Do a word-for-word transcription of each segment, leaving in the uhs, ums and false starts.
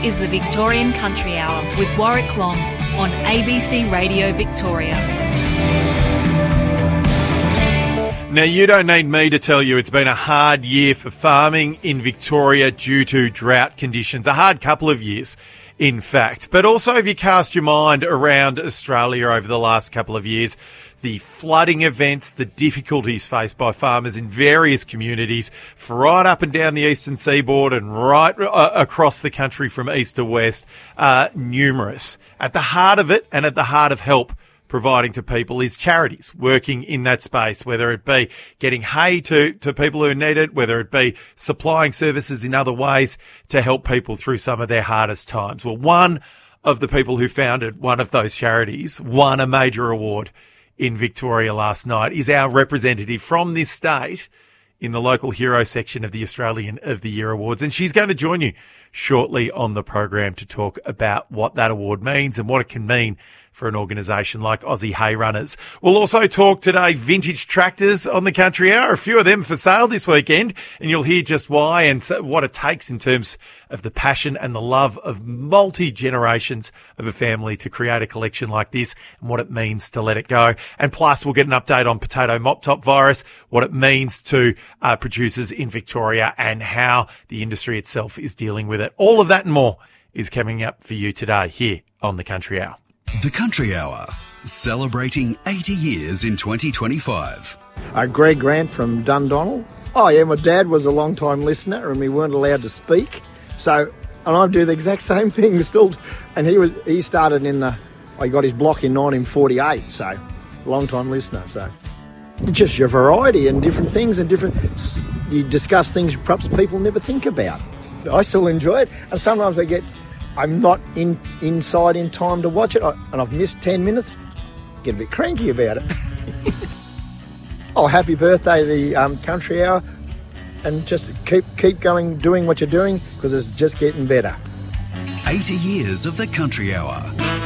is the Victorian Country Hour with Warwick Long on A B C Radio Victoria. Now, you don't need me to tell you it's been a hard year for farming in Victoria due to drought conditions. A hard couple of years, in fact. But also, if you cast your mind around Australia over the last couple of years, the flooding events, the difficulties faced by farmers in various communities, right up and down the eastern seaboard and right uh, across the country from east to west, are numerous. At the heart of it and at the heart of help providing to people is charities working in that space, whether it be getting hay to, to people who need it, whether it be supplying services in other ways to help people through some of their hardest times. Well, one of the people who founded one of those charities won a major award in Victoria last night, is our representative from this state in the Local Hero section of the Australian of the Year Awards. And she's going to join you shortly on the program to talk about what that award means and what it can mean for an organisation like Aussie Hay Runners. We'll also talk today vintage tractors on the Country Hour, a few of them for sale this weekend, and you'll hear just why and what it takes in terms of the passion and the love of multi-generations of a family to create a collection like this and what it means to let it go. And plus, we'll get an update on potato mop-top virus, what it means to uh, producers in Victoria and how the industry itself is dealing with it. All of that and more is coming up for you today here on the Country Hour. The Country Hour, celebrating eighty years in twenty twenty-five. Uh, Greg Grant from Dundonald. Oh yeah, my dad was a long time listener and we weren't allowed to speak. So, and I do the exact same thing still. And he was he started in the, he got his block in nineteen forty-eight, so long time listener. So just your variety and different things and different, you discuss things perhaps people never think about. I still enjoy it, and sometimes I get, I'm not in inside in time to watch it, I, and I've missed ten minutes, get a bit cranky about it. Oh, happy birthday to the um, Country Hour, and just keep keep going, doing what you're doing, because it's just getting better. eighty years of the Country Hour.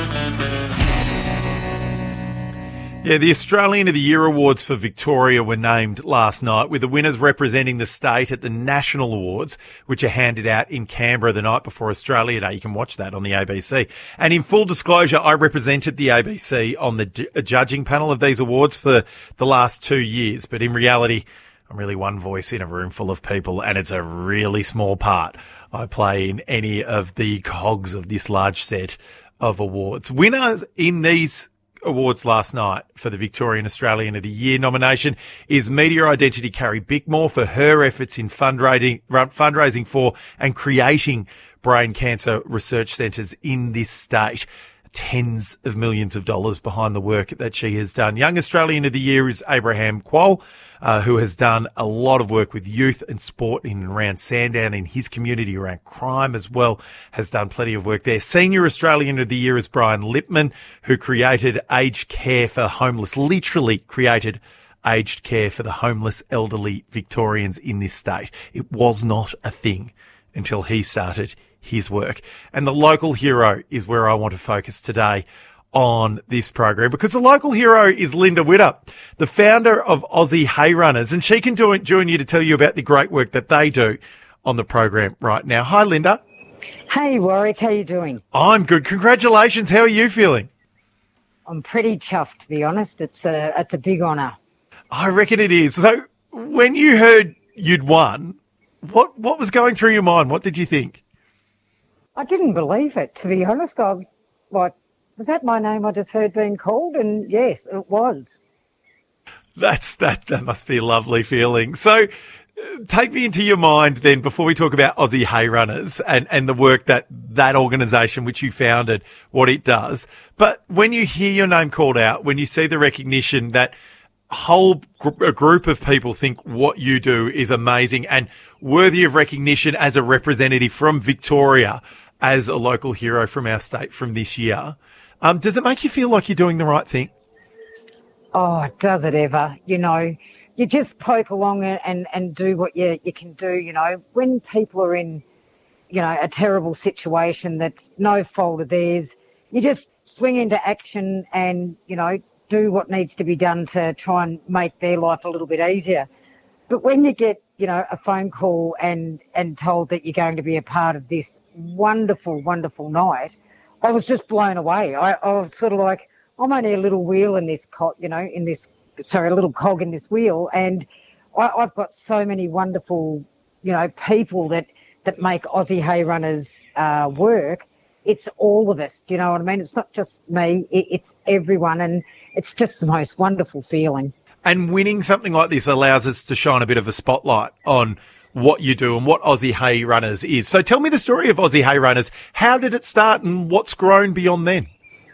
Yeah, the Australian of the Year Awards for Victoria were named last night, with the winners representing the state at the National Awards, which are handed out in Canberra the night before Australia Day. You can watch that on the A B C. And in full disclosure, I represented the A B C on the d- judging panel of these awards for the last two years. But in reality, I'm really one voice in a room full of people, and it's a really small part I play in any of the cogs of this large set of awards. Winners in these awards last night for the Victorian Australian of the Year nomination is Media Identity Carrie Bickmore for her efforts in fundraising, fundraising for and creating brain cancer research centres in this state. Tens of millions of dollars behind the work that she has done. Young Australian of the Year is Abraham Quoll, uh, who has done a lot of work with youth and sport in and around Sandown, in his community around crime as well, has done plenty of work there. Senior Australian of the Year is Brian Lipman, who created aged care for homeless, literally created aged care for the homeless elderly Victorians in this state. It was not a thing until he started his work. And the local hero is where I want to focus today on this program, because the local hero is Linda Witter, the founder of Aussie Hay Runners, and she can do it, join you to tell you about the great work that they do on the program right now. Hi, Linda. Hey, Warwick. How you doing? I'm good. Congratulations. How are you feeling? I'm pretty chuffed, to be honest. It's a, it's a big honour. I reckon it is. So when you heard you'd won, what, what was going through your mind? What did you think? I didn't believe it, to be honest. I was like, was that my name I just heard being called? And yes, it was. That's that. That must be a lovely feeling. So, uh, take me into your mind then, before we talk about Aussie Hay Runners and, and the work that that organisation which you founded, what it does. But when you hear your name called out, when you see the recognition that whole gr- a group of people think what you do is amazing and worthy of recognition as a representative from Victoria, as a local hero from our state from this year, um, does it make you feel like you're doing the right thing? Oh, does it ever? You know, you just poke along and, and, and do what you, you can do, you know. When people are in, you know, a terrible situation that's no fault of theirs, you just swing into action and, you know, do what needs to be done to try and make their life a little bit easier. But when you get, you know, a phone call and, and told that you're going to be a part of this wonderful, wonderful night, I was just blown away. I, I was sort of like, I'm only a little wheel in this, co- you know, in this, sorry, a little cog in this wheel. And I, I've got so many wonderful, you know, people that, that make Aussie Hay Runners uh, work. It's all of us, do you know what I mean? It's not just me, it, it's everyone, and it's just the most wonderful feeling. And winning something like this allows us to shine a bit of a spotlight on what you do and what Aussie Hay Runners is. So tell me the story of Aussie Hay Runners. How did it start and what's grown beyond then?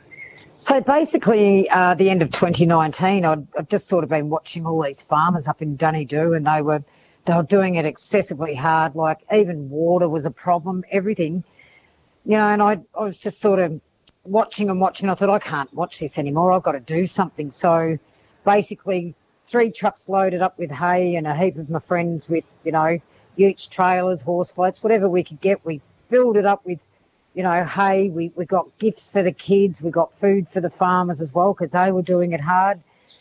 So basically, uh, the end of twenty nineteen, I'd, I'd just sort of been watching all these farmers up in Dunedoo, and they were they were doing it excessively hard. Like even water was a problem, everything, you know. And I I was just sort of watching and watching. I thought, I can't watch this anymore. I've got to do something. So basically, three trucks loaded up with hay and a heap of my friends with, you know, utes, trailers, horse floats, whatever we could get. We filled it up with, you know, hay. We, we got gifts for the kids. We got food for the farmers as well because they were doing it hard.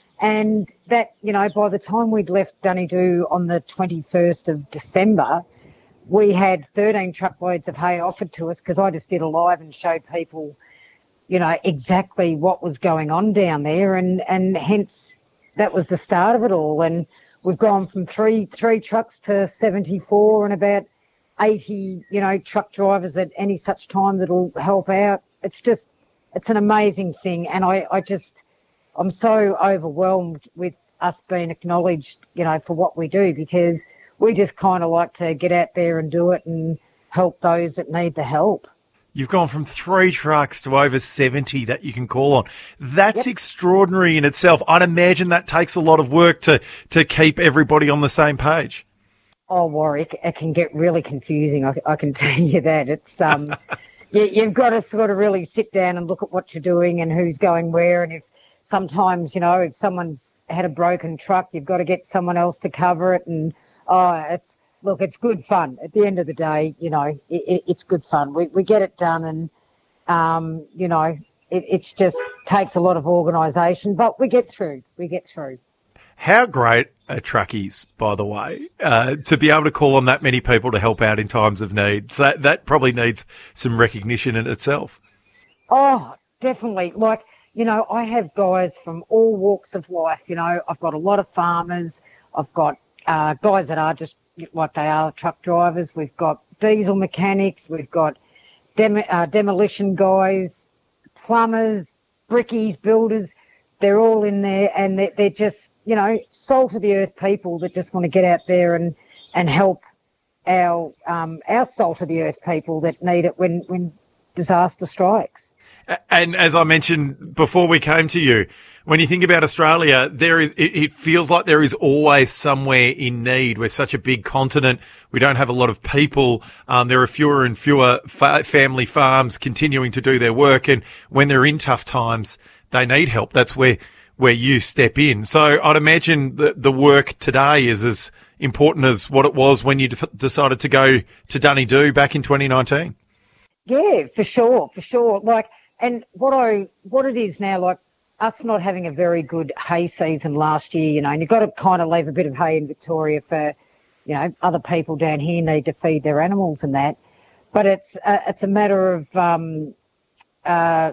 And that, you know, by the time we'd left Dunedoo on the twenty-first of December, we had thirteen truckloads of hay offered to us because I just did a live and showed people, you know, exactly what was going on down there. And, and hence that was the start of it all. And we've gone from three three trucks to seventy-four and about eighty, you know, truck drivers at any such time that'll help out. It's just, it's an amazing thing. And I, I just, I'm so overwhelmed with us being acknowledged, you know, for what we do, because we just kind of like to get out there and do it and help those that need the help. You've gone from three trucks to over seventy that you can call on. That's yep. extraordinary in itself. I'd imagine that takes a lot of work to, to keep everybody on the same page. Oh, Warwick, it can get really confusing. I, I can tell you that. It's um, you, you've got to sort of really sit down and look at what you're doing and who's going where. And if sometimes, you know, if someone's had a broken truck, you've got to get someone else to cover it. And oh, it's look, it's good fun. At the end of the day, you know, it, it, it's good fun. We we get it done, and um, you know, it it's just takes a lot of organisation, but we get through. We get through. How great are truckies, by the way, uh, to be able to call on that many people to help out in times of need. So that probably needs some recognition in itself. Oh, definitely. Like, you know, I have guys from all walks of life. You know, I've got a lot of farmers. I've got uh, guys that are just like they are truck drivers. We've got diesel mechanics. We've got dem- uh, demolition guys, plumbers, brickies, builders. They're all in there, and they're, they're just, you know, salt of the earth people that just want to get out there and, and help our um, our salt of the earth people that need it when, when disaster strikes. And as I mentioned before we came to you, when you think about Australia, there is, it, it feels like there is always somewhere in need. We're such a big continent. We don't have a lot of people. Um, there are fewer and fewer fa- family farms continuing to do their work. And when they're in tough times, they need help. That's where, where you step in. So I'd imagine that the work today is as important as what it was when you d- decided to go to Dunedoo back in twenty nineteen. Yeah, for sure, for sure. Like, and what I, what it is now, like us not having a very good hay season last year, you know, and you've got to kind of leave a bit of hay in Victoria for, you know, other people down here need to feed their animals and that. But it's, uh, it's a matter of, um, uh,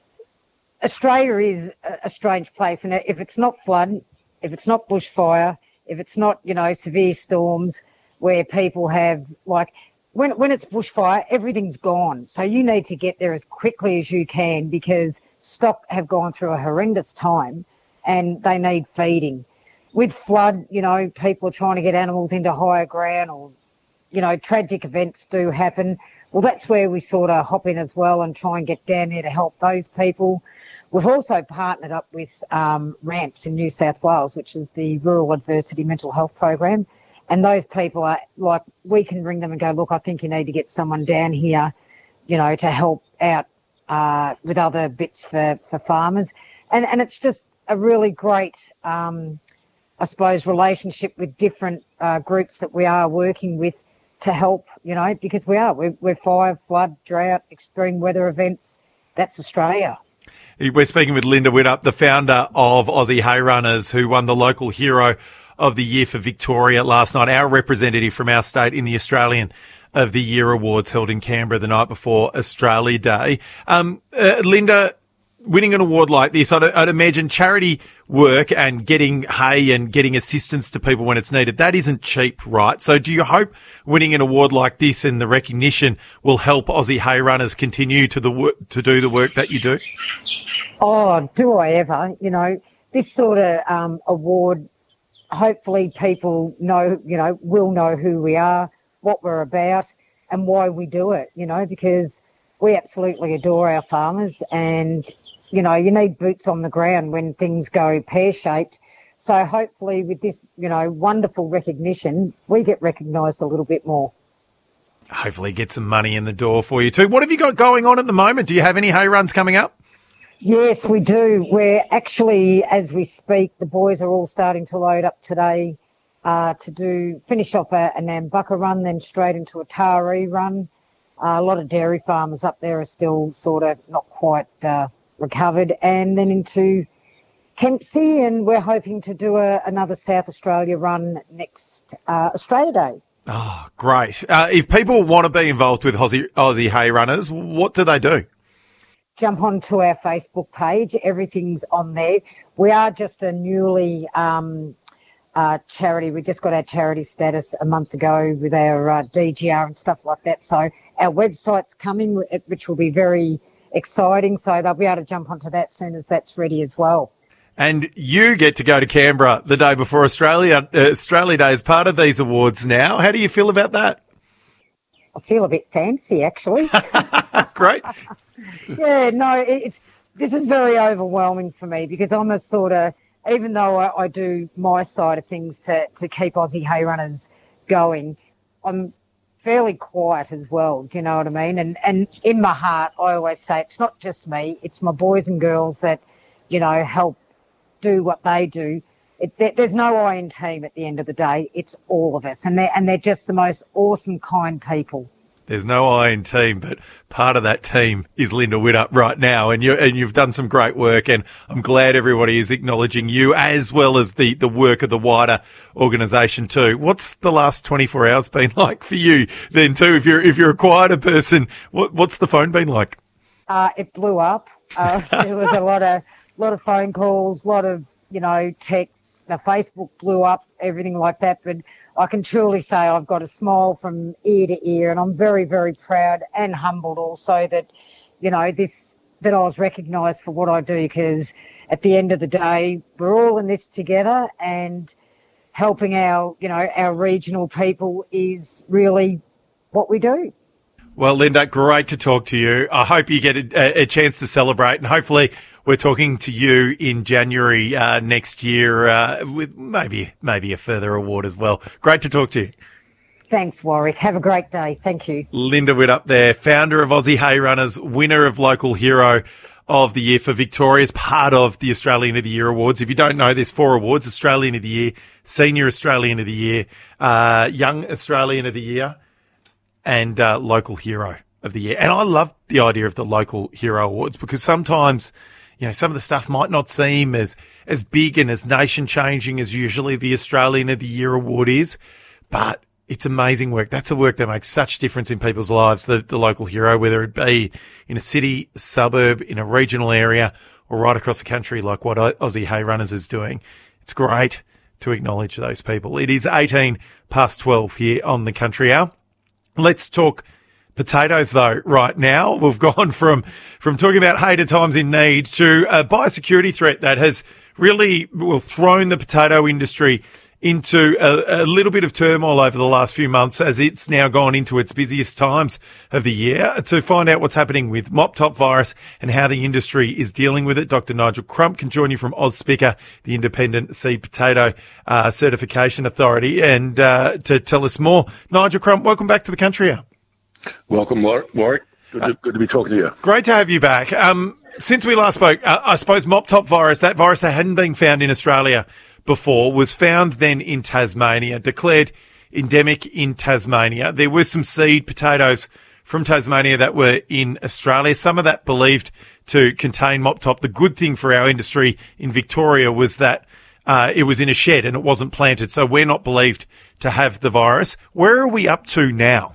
Australia is a strange place, and if it's not flood, if it's not bushfire, if it's not, you know, severe storms where people have, like, when when it's bushfire, everything's gone. So you need to get there as quickly as you can because stock have gone through a horrendous time and they need feeding. With flood, you know, people are trying to get animals into higher ground, or, you know, tragic events do happen. Well, that's where we sort of hop in as well and try and get down there to help those people. We've also partnered up with um, RAMPS in New South Wales, which is the Rural Adversity Mental Health Program. And those people are like, we can ring them and go, look, I think you need to get someone down here, you know, to help out uh, with other bits for, for farmers. And and it's just a really great, um, I suppose, relationship with different uh, groups that we are working with to help, you know, because we are. We're, we're fire, flood, drought, extreme weather events. That's Australia. We're speaking with Linda Widdop, the founder of Aussie Hay Runners, who won the local hero of the Year for Victoria last night. Our representative from our state in the Australian of the Year Awards held in Canberra the night before Australia Day. Um, uh, Linda, winning an award like this, I'd, I'd imagine charity work and getting hay and getting assistance to people when it's needed, that isn't cheap, right? So do you hope winning an award like this and the recognition will help Aussie hay runners continue to the work, to do the work that you do? Oh, do I ever? You know, this sort of um, award, hopefully people know, you know, will know who we are, what we're about and why we do it, you know, because we absolutely adore our farmers and, you know, you need boots on the ground when things go pear-shaped. So hopefully with this, you know, wonderful recognition, we get recognised a little bit more. Hopefully get some money in the door for you too. What have you got going on at the moment? Do you have any hay runs coming up? Yes, we do. We're actually, as we speak, the boys are all starting to load up today uh, to do finish off a, a Nambucca run, then straight into a Taree run. Uh, a lot of dairy farmers up there are still sort of not quite uh, recovered, and then into Kempsey, and we're hoping to do a, another South Australia run next uh, Australia Day. Oh, great. Uh, if people want to be involved with Aussie, Aussie Hay Runners, what do they do? Jump onto our Facebook page. Everything's on there. We are just a newly um, uh, charity. We just got our charity status a month ago with our uh, D G R and stuff like that. So our website's coming, which will be very exciting. So they'll be able to jump onto that as soon as that's ready as well. And you get to go to Canberra the day before Australia uh, Australia Day as part of these awards now. How do you feel about that? I feel a bit fancy, actually. Great. Yeah, no, it's this is very overwhelming for me because I'm a sort of, even though I, I do my side of things to, to keep Aussie hay runners going, I'm fairly quiet as well, do you know what I mean? And and in my heart, I always say it's not just me, it's my boys and girls that, you know, help do what they do. It, there, there's no I in team at the end of the day. It's all of us, and they're, and they're just the most awesome, kind people. There's no I in team, but part of that team is Linda Widdop right now, and you and you've done some great work, and I'm glad everybody is acknowledging you as well as the, the work of the wider organisation too. What's the last twenty-four hours been like for you then too? If you're if you're a quieter person, what what's the phone been like? Uh, it blew up. Uh, there was a lot of lot of phone calls, a lot of you know texts. The Facebook blew up, everything like that, but I can truly say I've got a smile from ear to ear, and I'm very, very proud and humbled also that, you know, this that I was recognised for what I do, because at the end of the day, we're all in this together, and helping our, you know, our regional people is really what we do. Well, Linda, great to talk to you. I hope you get a, a chance to celebrate, and hopefully we're talking to you in January uh, next year uh, with maybe maybe a further award as well. Great to talk to you. Thanks, Warwick. Have a great day. Thank you. Linda Widdop there, founder of Aussie Hay Runners, winner of Local Hero of the Year for Victoria, as part of the Australian of the Year Awards. If you don't know, there's four awards: Australian of the Year, Senior Australian of the Year, uh, Young Australian of the Year, and uh, Local Hero of the Year. And I love the idea of the Local Hero Awards because sometimes, you know, some of the stuff might not seem as, as big and as nation-changing as usually the Australian of the Year Award is, but it's amazing work. That's a work that makes such difference in people's lives, the, the local hero, whether it be in a city, a suburb, in a regional area, or right across the country like what Aussie Hay Runners is doing. It's great to acknowledge those people. It is eighteen past twelve here on the Country Hour. Let's talk potatoes, though, right now. We've gone from, from talking about hay to times in need to a biosecurity threat that has really, well, thrown the potato industry into a, a little bit of turmoil over the last few months as it's now gone into its busiest times of the year. To find out what's happening with mop top virus and how the industry is dealing with it, Doctor Nigel Crump can join you from AusSpicker, the Independent Seed Potato uh, Certification Authority, and uh, to tell us more. Nigel Crump, welcome back to the Country Hour. Welcome, Warwick. Good to, good to be talking to you. Great to have you back. Um, since we last spoke, uh, I suppose mop top virus, that virus that hadn't been found in Australia before, was found then in Tasmania, declared endemic in Tasmania. There were some seed potatoes from Tasmania that were in Australia, some of that believed to contain mop top. The good thing for our industry in Victoria was that uh, it was in a shed and it wasn't planted, so we're not believed to have the virus. Where are we up to now?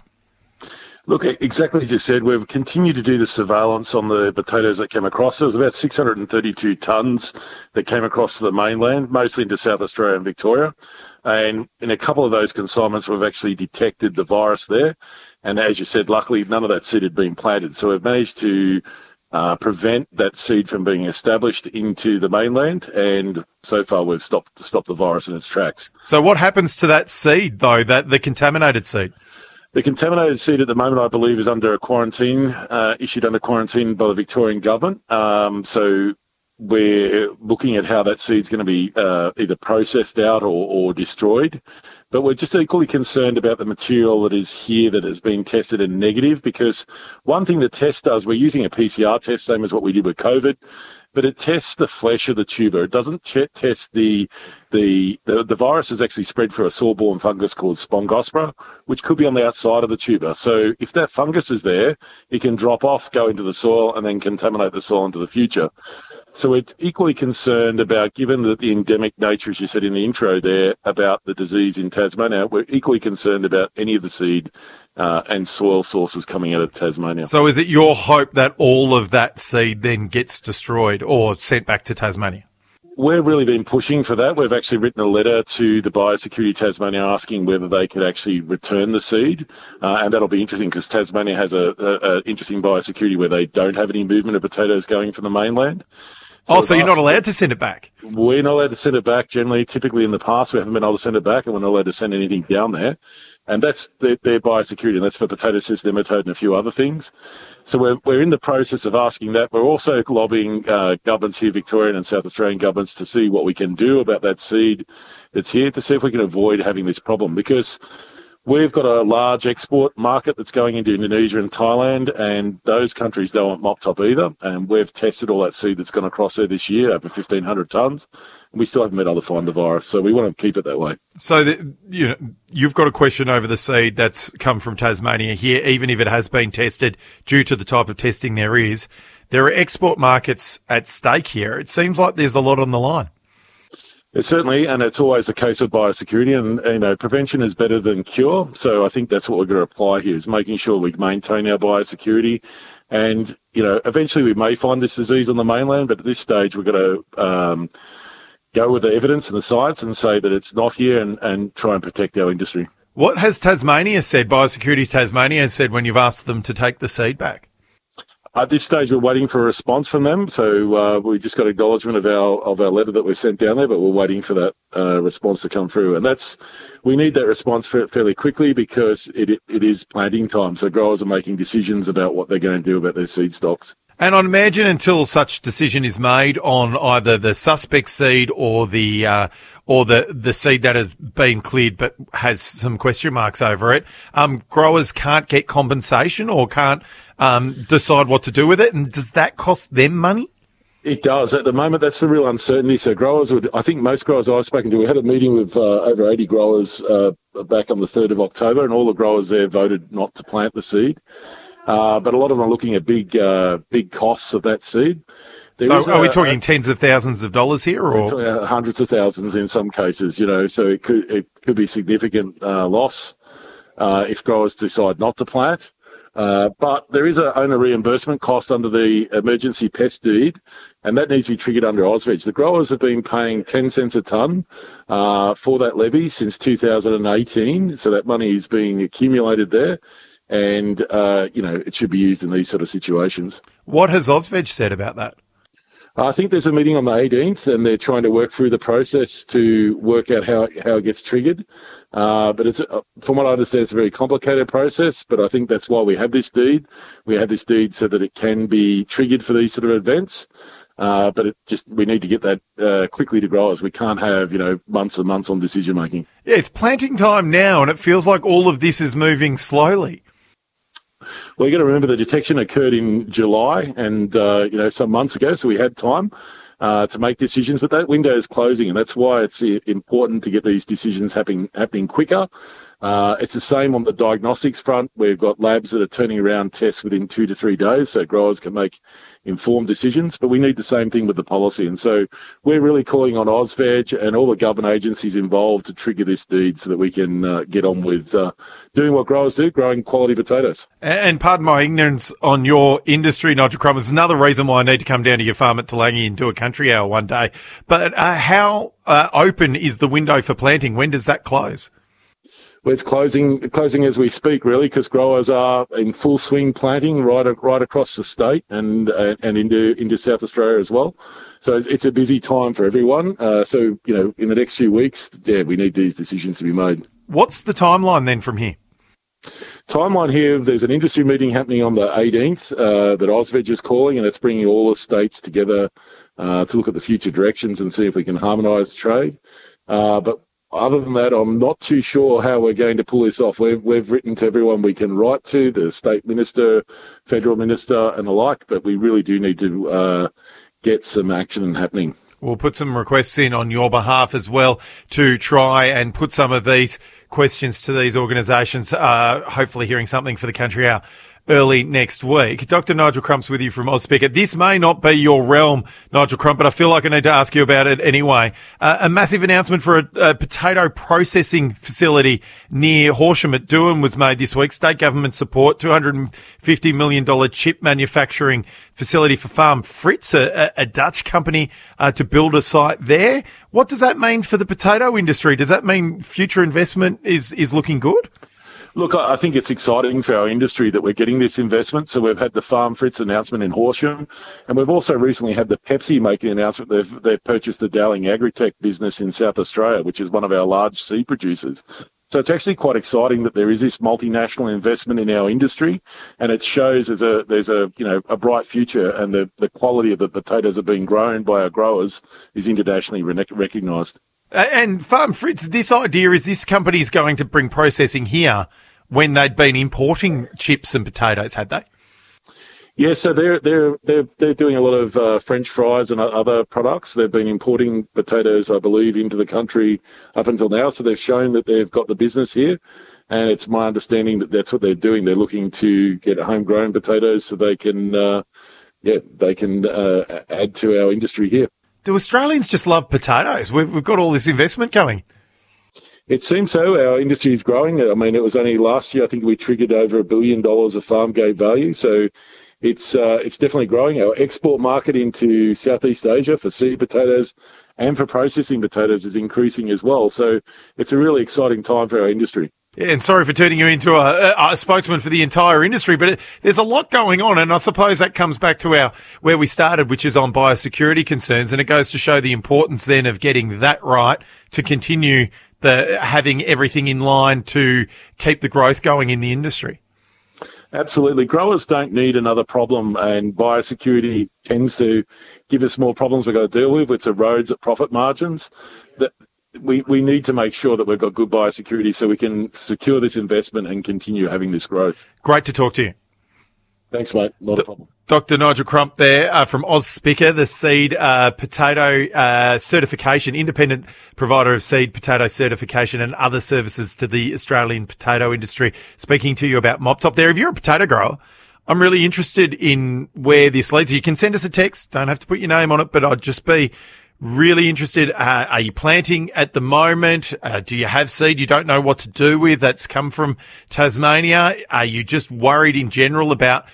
Look, exactly as you said, we've continued to do the surveillance on the potatoes that came across. There was about six hundred thirty-two tonnes that came across to the mainland, mostly into South Australia and Victoria. And in a couple of those consignments, we've actually detected the virus there. And as you said, luckily, none of that seed had been planted. So we've managed to uh, prevent that seed from being established into the mainland. And so far, we've stopped, stopped the virus in its tracks. So what happens to that seed, though, that the contaminated seed? The contaminated seed at the moment, I believe, is under a quarantine, uh, issued under quarantine by the Victorian government. Um, so we're looking at how that seed's going to be uh, either processed out or, or destroyed. But we're just equally concerned about the material that is here that has been tested and negative, because one thing the test does, we're using a P C R test, same as what we did with COVID, but it tests the flesh of the tuber. It doesn't ch- test the, the the the virus is actually spread through a soil-borne fungus called Spongospora, which could be on the outside of the tuber. So if that fungus is there, it can drop off, go into the soil, and then contaminate the soil into the future. So we're equally concerned about, given that the endemic nature, as you said in the intro there, about the disease in Tasmania, we're equally concerned about any of the seed uh, and soil sources coming out of Tasmania. So is it your hope that all of that seed then gets destroyed or sent back to Tasmania? We've really been pushing for that. We've actually written a letter to the Biosecurity Tasmania asking whether they could actually return the seed. Uh, and that'll be interesting because Tasmania has a, a, a interesting biosecurity where they don't have any movement of potatoes going from the mainland. So oh, so you're not allowed to send it back? We're not allowed to send it back. Generally, typically in the past, we haven't been able to send it back, and we're not allowed to send anything down there. And that's their, their biosecurity, and that's for potato cyst nematode and a few other things. So we're we're in the process of asking that. We're also lobbying uh, governments here, Victorian and South Australian governments, to see what we can do about that seed that's here, to see if we can avoid having this problem, because we've got a large export market that's going into Indonesia and Thailand, and those countries don't want mop top either. And we've tested all that seed that's gone across there this year, over fifteen hundred tonnes, and we still haven't been able to find the virus. So we want to keep it that way. So, the, you know, you've got a question over the seed that's come from Tasmania here, even if it has been tested due to the type of testing there is. There are export markets at stake here. It seems like there's a lot on the line. It's certainly, and it's always the case with biosecurity, and, you know, prevention is better than cure. So I think that's what we're going to apply here, is making sure we maintain our biosecurity. And, you know, eventually we may find this disease on the mainland, but at this stage we're going to um, go with the evidence and the science and say that it's not here, and, and try and protect our industry. What has Tasmania said, Biosecurity Tasmania has said, when you've asked them to take the seed back? At this stage, we're waiting for a response from them. So uh, we just got acknowledgement of our of our letter that we sent down there, but we're waiting for that uh, response to come through. And that's we need that response fairly quickly, because it it is planting time. So growers are making decisions about what they're going to do about their seed stocks. And I imagine until such decision is made on either the suspect seed or the uh, or the, the seed that has been cleared but has some question marks over it, um, growers can't get compensation or can't um, decide what to do with it. And does that cost them money? It does. At the moment, that's the real uncertainty. So growers would, I think most growers I've spoken to, we had a meeting with uh, over eighty growers uh, back on the third of October, and all the growers there voted not to plant the seed. Uh, but a lot of them are looking at big, uh, big costs of that seed. There so, are a, we talking a, tens of thousands of dollars here, or uh, hundreds of thousands in some cases? You know, so it could it could be significant uh, loss uh, if growers decide not to plant. Uh, but there is a owner reimbursement cost under the emergency pest deed, and that needs to be triggered under AusVeg. The growers have been paying ten cents a tonne uh, for that levy since two thousand eighteen, so that money is being accumulated there. And, uh, you know, it should be used in these sort of situations. What has AusVeg said about that? I think there's a meeting on the eighteenth, and they're trying to work through the process to work out how, how it gets triggered. Uh, but it's, uh, from what I understand, it's a very complicated process, but I think that's why we have this deed. We have this deed so that it can be triggered for these sort of events. Uh, but it just, we need to get that uh, quickly to growers. We can't have, you know, months and months on decision making. Yeah, it's planting time now, and it feels like all of this is moving slowly. Well, you got to remember the detection occurred in July, and uh, you know, some months ago, so we had time uh, to make decisions. But that window is closing, and that's why it's important to get these decisions happening happening quicker. Uh, it's the same on the diagnostics front. We've got labs that are turning around tests within two to three days, so growers can make informed decisions. But we need the same thing with the policy. And so we're really calling on AusVeg and all the government agencies involved to trigger this deed so that we can uh, get on with uh, doing what growers do, growing quality potatoes. And pardon my ignorance on your industry, Nigel Crump, is another reason why I need to come down to your farm at Toolangi and do a country hour one day. But uh, how uh, open is the window for planting? When does that close? Well, it's closing closing as we speak, really, because growers are in full swing planting right right across the state and uh, and into into South Australia as well. So it's, it's a busy time for everyone. Uh, so, you know, in the next few weeks, yeah, we need these decisions to be made. What's the timeline then from here? Timeline here, there's an industry meeting happening on the eighteenth uh, that AusVeg is calling, and it's bringing all the states together uh, to look at the future directions and see if we can harmonise trade. Uh, but Other than that, I'm not too sure how we're going to pull this off. We've, we've written to everyone we can write to, the state minister, federal minister and the like, but we really do need to uh, get some action happening. We'll put some requests in on your behalf as well to try and put some of these questions to these organisations, uh, hopefully hearing something for the Country Hour early next week. Doctor Nigel Crump's with you from AusSpicker. This may not be your realm, Nigel Crump, but I feel like I need to ask you about it anyway. Uh, a massive announcement for a, a potato processing facility near Horsham at Doon was made this week. State government support, two hundred fifty million dollars chip manufacturing facility for Farm Fritz, a, a Dutch company, uh, to build a site there. What does that mean for the potato industry? Does that mean future investment is, is looking good? Look, I think it's exciting for our industry that we're getting this investment. So we've had the Farm Fritz announcement in Horsham, and we've also recently had the Pepsi make an announcement. They've, they've purchased the Dowling Agritech business in South Australia, which is one of our large seed producers. So it's actually quite exciting that there is this multinational investment in our industry, and it shows there's a there's a you know a bright future, and the, the quality of the potatoes that are being grown by our growers is internationally re- recognised. And Farm Fritz, this idea is this company is going to bring processing here when they'd been importing chips and potatoes, had they? Yeah, so they're they're they're they're doing a lot of uh, French fries and other products. They've been importing potatoes, I believe, into the country up until now. So they've shown that they've got the business here, and it's my understanding that that's what they're doing. They're looking to get homegrown potatoes so they can, uh, yeah, they can uh, add to our industry here. Do Australians just love potatoes? We've we've got all this investment going. It seems so. Our industry is growing. I mean, it was only last year, I think we triggered over a billion dollars of farm gate value. So it's uh, it's definitely growing. Our export market into Southeast Asia for seed potatoes and for processing potatoes is increasing as well. So it's a really exciting time for our industry. Yeah, and sorry for turning you into a, a spokesman for the entire industry, but it, there's a lot going on, and I suppose that comes back to our where we started, which is on biosecurity concerns, and it goes to show the importance then of getting that right to continue the having everything in line to keep the growth going in the industry. Absolutely. Growers don't need another problem, and biosecurity tends to give us more problems we've got to deal with, which erodes at profit margins. That we, we need to make sure that we've got good biosecurity so we can secure this investment and continue having this growth. Great to talk to you. Thanks, mate. Not D- a problem. Doctor Nigel Crump there uh, from AusSpicker, the seed uh, potato uh, certification, independent provider of seed potato certification and other services to the Australian potato industry, speaking to you about MopTop there. If you're a potato grower, I'm really interested in where this leads. You can send us a text. Don't have to put your name on it, but I'd just be really interested. Uh, are you planting at the moment? Uh, do you have seed you don't know what to do with that's come from Tasmania? Are you just worried in general about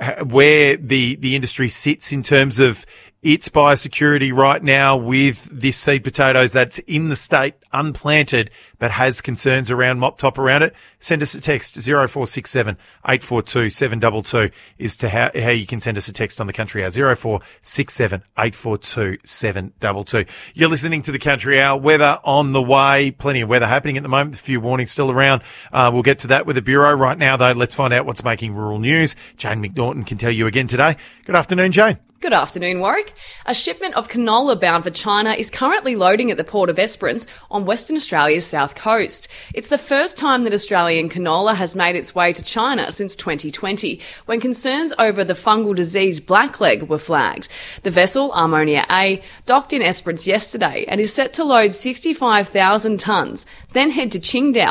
where the, the industry sits in terms of its biosecurity right now with this seed potatoes that's in the state, unplanted, but has concerns around MopTop around it? Send us a text. zero four six seven, eight four two, seven two two is to how, how you can send us a text on the Country Hour. zero four six seven, eight four two, seven two two. You're listening to the Country Hour. Weather on the way. Plenty of weather happening at the moment. A few warnings still around. Uh, we'll get to that with the Bureau. Right now, though, let's find out what's making rural news. Jane McNaughton can tell you again today. Good afternoon, Jane. Good afternoon, Warwick. A shipment of canola bound for China is currently loading at the Port of Esperance on Western Australia's south coast. It's the first time that Australian canola has made its way to China since twenty twenty, when concerns over the fungal disease blackleg were flagged. The vessel, Ammonia A, docked in Esperance yesterday and is set to load sixty-five thousand tonnes, then head to Qingdao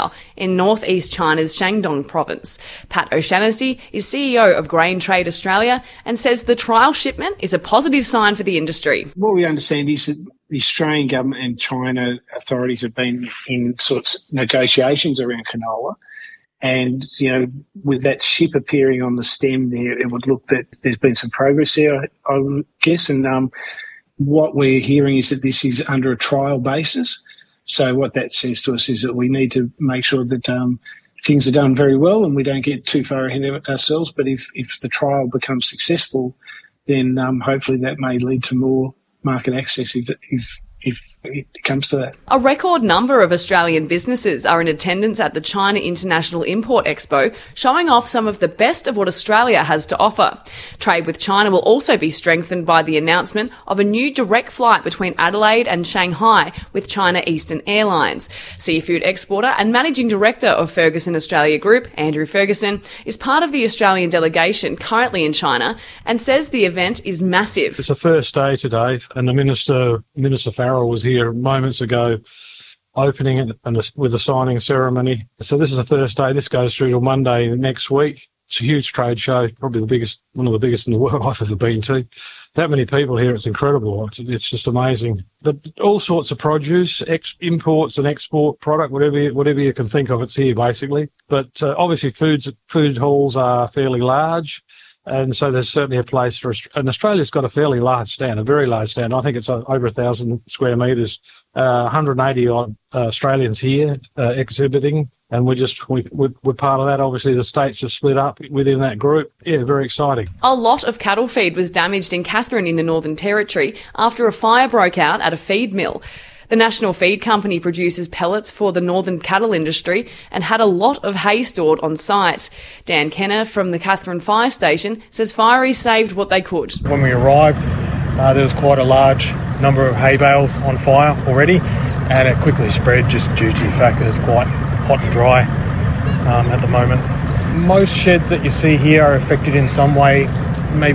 in northeast China's Shandong province. Pat O'Shaughnessy is C E O of Grain Trade Australia and says the trial shipment is a positive sign for the industry. What we understand is that the Australian government and China authorities have been in sorts of negotiations around canola. And, you know, with that ship appearing on the stem there, it would look that there's been some progress there, I would guess. And um, what we're hearing is that this is under a trial basis. So what that says to us is that we need to make sure that um, things are done very well and we don't get too far ahead of ourselves. But if, if the trial becomes successful, then um, hopefully that may lead to more market access if, if if it comes to that. A record number of Australian businesses are in attendance at the China International Import Expo, showing off some of the best of what Australia has to offer. Trade with China will also be strengthened by the announcement of a new direct flight between Adelaide and Shanghai with China Eastern Airlines. Seafood exporter and managing director of Ferguson Australia Group, Andrew Ferguson, is part of the Australian delegation currently in China and says the event is massive. It's the first day today, and the Minister, Minister Farrell was here moments ago opening it and with a signing ceremony. So this is the first day. This goes through till Monday next week. It's a huge trade show, probably the biggest, one of the biggest in the world I've ever been to. That many people here, it's incredible. It's, it's just amazing. But all sorts of produce, ex, imports and export product, whatever you, whatever you can think of, it's here basically. But uh, obviously foods, food halls are fairly large. And so there's certainly a place for, and Australia's got a fairly large stand, a very large stand. I think it's over a thousand square metres, uh, one hundred eighty odd uh, Australians here uh, exhibiting. And we're just, we, we're part of that. Obviously the states just split up within that group. Yeah, very exciting. A lot of cattle feed was damaged in Katherine in the Northern Territory after a fire broke out at a feed mill. The National Feed Company produces pellets for the northern cattle industry and had a lot of hay stored on site. Dan Kenner from the Katherine Fire Station says fireys saved what they could. When we arrived, uh, there was quite a large number of hay bales on fire already, and it quickly spread just due to the fact that it's quite hot and dry um, at the moment. Most sheds that you see here are affected in some way, maybe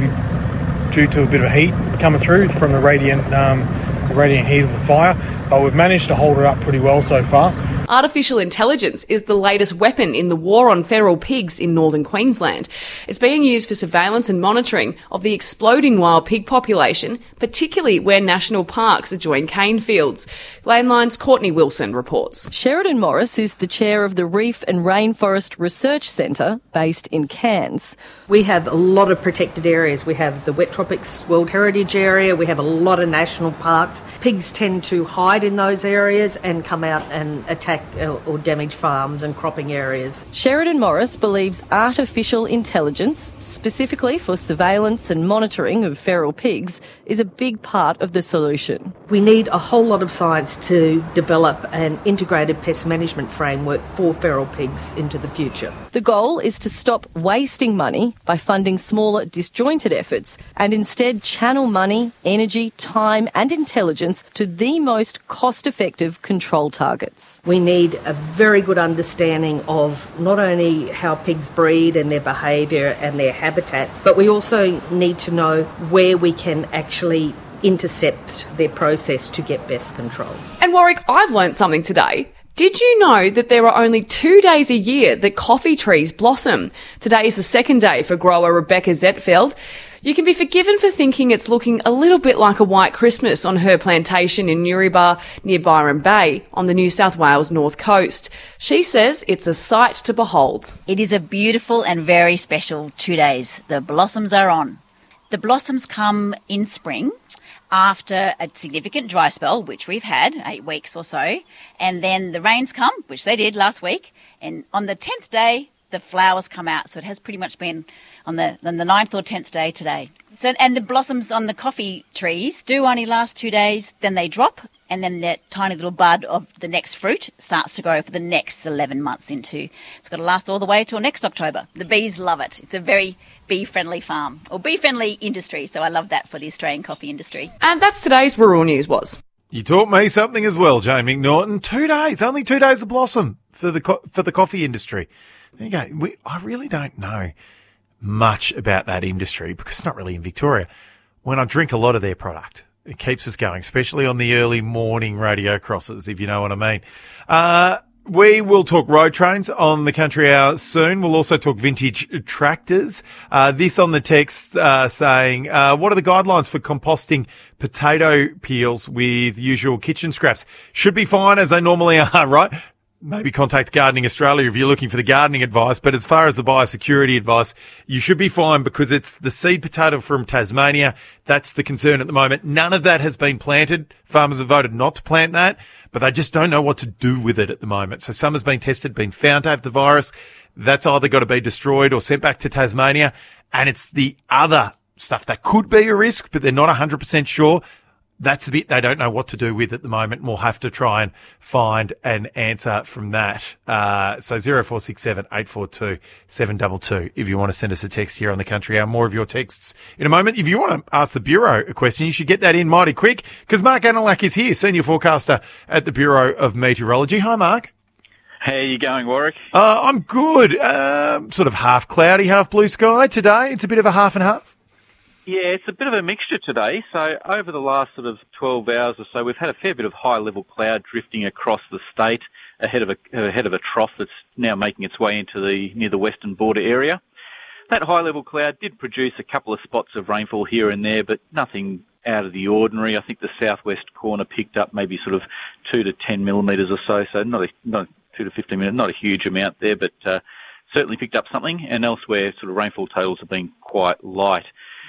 due to a bit of heat coming through from the radiant um, the radiant heat of the fire, but we've managed to hold it up pretty well so far. Artificial intelligence is the latest weapon in the war on feral pigs in northern Queensland. It's being used for surveillance and monitoring of the exploding wild pig population, particularly where national parks adjoin cane fields. Landline's Courtney Wilson reports. Sheridan Morris is the chair of the Reef and Rainforest Research Centre based in Cairns. We have a lot of protected areas. We have the Wet Tropics World Heritage Area. We have a lot of national parks. Pigs tend to hide in those areas and come out and attack or damage farms and cropping areas. Sheridan Morris believes artificial intelligence, specifically for surveillance and monitoring of feral pigs, is a big part of the solution. We need a whole lot of science to develop an integrated pest management framework for feral pigs into the future. The goal is to stop wasting money by funding smaller, disjointed efforts and instead channel money, energy, time and intelligence to the most cost-effective control targets. We need a very good understanding of not only how pigs breed and their behaviour and their habitat, but we also need to know where we can actually intercept their process to get best control. And Warwick, I've learnt something today. Did you know that there are only two days a year that coffee trees blossom? Today is the second day for grower Rebecca Zetfeld. You can be forgiven for thinking it's looking a little bit like a white Christmas on her plantation in Newrybar near Byron Bay on the New South Wales north coast. She says it's a sight to behold. It is a beautiful and very special two days. The blossoms are on. The blossoms come in spring after a significant dry spell, which we've had, eight weeks or so, and then the rains come, which they did last week, and on the tenth day, the flowers come out. So it has pretty much been on the on the ninth or tenth day today. So and the blossoms on the coffee trees do only last two days, then they drop, and then that tiny little bud of the next fruit starts to grow for the next eleven months into. It's got to last all the way till next October. The bees love it. It's a very bee-friendly farm, or bee-friendly industry, so I love that for the Australian coffee industry. And that's today's Rural News Was. You taught me something as well, Jane McNaughton. Two days, only two days of blossom for the co- for the coffee industry. There you go. We, I really don't know much about that industry because it's not really in Victoria. When I drink a lot of their product, it keeps us going, especially on the early morning radio crosses, if you know what I mean. Uh, We will talk road trains on the Country Hour soon. We'll also talk vintage tractors. Uh, this on the text uh, saying, uh, what are the guidelines for composting potato peels with usual kitchen scraps? Should be fine as they normally are, right? Maybe contact Gardening Australia if you're looking for the gardening advice. But as far as the biosecurity advice, you should be fine because it's the seed potato from Tasmania. That's the concern at the moment. None of that has been planted. Farmers have voted not to plant that, but they just don't know what to do with it at the moment. So some has been tested, been found to have the virus. That's either got to be destroyed or sent back to Tasmania. And it's the other stuff that could be a risk, but they're not one hundred percent sure. That's the bit they don't know what to do with at the moment, and we'll have to try and find an answer from that. Uh, so zero four six seven, eight four two, seven two two if you want to send us a text here on the Country Hour. More of your texts in a moment. If you want to ask the Bureau a question, you should get that in mighty quick because Mark Anilak is here, Senior Forecaster at the Bureau of Meteorology. Hi, Mark. How are you going, Warwick? Uh, I'm good. Uh, sort of half cloudy, half blue sky today. It's a bit of a half and half. Yeah, it's a bit of a mixture today. So over the last sort of twelve hours or so, we've had a fair bit of high-level cloud drifting across the state ahead of a ahead of a trough that's now making its way into the near the western border area. That high-level cloud did produce a couple of spots of rainfall here and there, but nothing out of the ordinary. I think the southwest corner picked up maybe sort of two to ten millimetres or so, so not a, not two to fifteen minutes, not a huge amount there, but uh, certainly picked up something. And elsewhere, sort of rainfall totals have been quite light.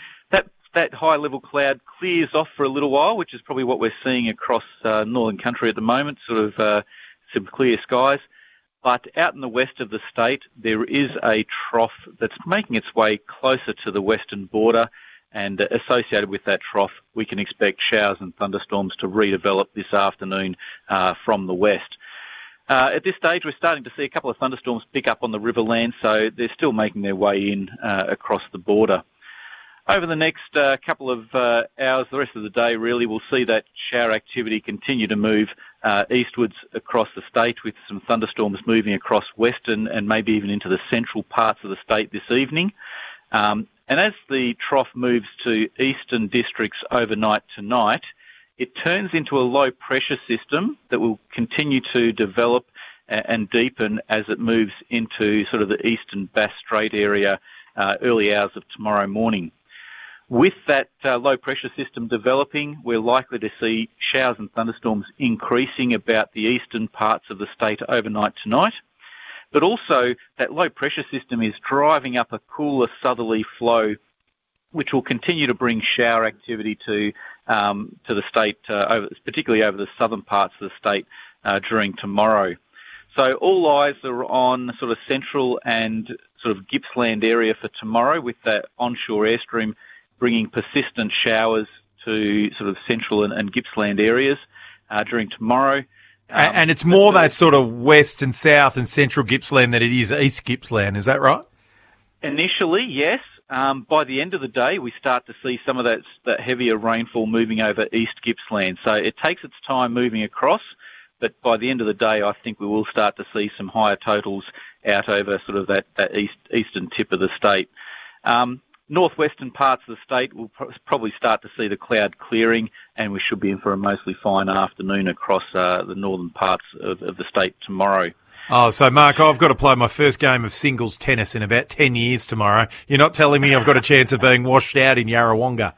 That high-level cloud clears off for a little while, which is probably what we're seeing across uh, northern country at the moment, sort of uh, some clear skies. But out in the west of the state, there is a trough that's making its way closer to the western border, and uh, associated with that trough, we can expect showers and thunderstorms to redevelop this afternoon uh, from the west. Uh, at this stage, we're starting to see a couple of thunderstorms pick up on the riverland, so they're still making their way in uh, across the border. Over the next uh, couple of uh, hours, the rest of the day, really, we'll see that shower activity continue to move uh, eastwards across the state, with some thunderstorms moving across western and maybe even into the central parts of the state this evening. Um, and as the trough moves to eastern districts overnight tonight, it turns into a low-pressure system that will continue to develop and deepen as it moves into sort of the eastern Bass Strait area uh, early hours of tomorrow morning. With that uh, low-pressure system developing, we're likely to see showers and thunderstorms increasing about the eastern parts of the state overnight tonight. But also, that low-pressure system is driving up a cooler southerly flow, which will continue to bring shower activity to um, to the state, uh, over, particularly over the southern parts of the state uh, during tomorrow. So all eyes are on sort of central and sort of Gippsland area for tomorrow, with that onshore airstream bringing persistent showers to sort of central and, and Gippsland areas uh, during tomorrow. Um, and it's more that sort of west and south and central Gippsland than it is east Gippsland, is that right? Initially, yes. Um, by the end of the day, we start to see some of that, that heavier rainfall moving over east Gippsland. So it takes its time moving across, but by the end of the day, I think we will start to see some higher totals out over sort of that, that east eastern tip of the state. Um, Northwestern parts of the state will pro- probably start to see the cloud clearing, and we should be in for a mostly fine afternoon across uh, the northern parts of, of the state tomorrow. Oh, so Mark, I've got to play my first game of singles tennis in about ten years tomorrow. You're not telling me I've got a chance of being washed out in Yarrawonga?